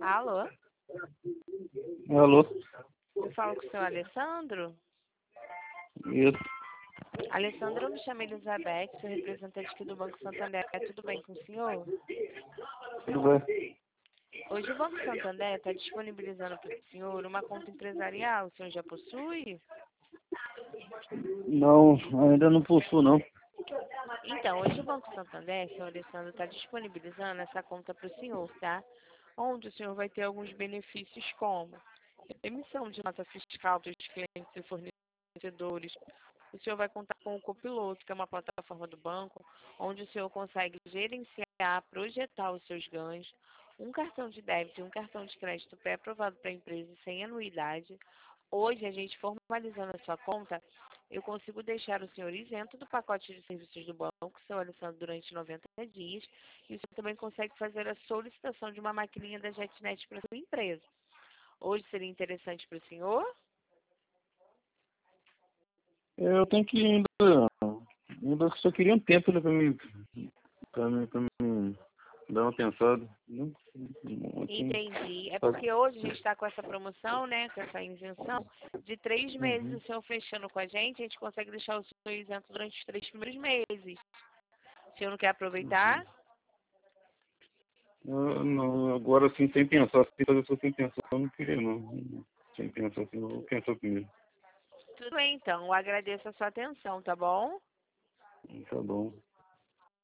Alô? Alô? Eu falo com o senhor Alessandro? Isso. Alessandro, eu me chamo Elizabeth, sou representante aqui do Banco Santander. Tudo bem com o senhor? Tudo bem? Hoje o Banco Santander está disponibilizando para o senhor uma conta empresarial. O senhor já possui? Não, ainda não possuo, não. Então, hoje o Banco Santander, senhor Alessandro, está disponibilizando essa conta para o senhor, tá? Onde o senhor vai ter alguns benefícios como emissão de nota fiscal para os clientes e fornecedores. O senhor vai contar com o Copiloto, que é uma plataforma do banco, onde o senhor consegue gerenciar, projetar os seus ganhos, um cartão de débito e um cartão de crédito pré-aprovado para a empresa sem anuidade. Hoje, a gente formalizando a sua conta, eu consigo deixar o senhor isento do pacote de serviços do banco, seu Alessandro, durante 90 dias, e o senhor também consegue fazer a solicitação de uma maquininha da JetNet para a sua empresa. Hoje seria interessante para o senhor? Eu tenho que ainda só queria um tempo, né, pra mim dar uma pensada. Entendi. É porque hoje a gente está com essa promoção, né, com essa isenção, de 3 meses. Uhum. O senhor fechando com a gente consegue deixar o senhor isento durante os 3 primeiros meses. O senhor não quer aproveitar? Não, agora assim, sem pensar, sem fazer isso sem pensar, eu não queria, não. Sem pensar assim, eu vou pensar primeiro. Tudo bem, então. Eu agradeço a sua atenção, tá bom? Tá bom.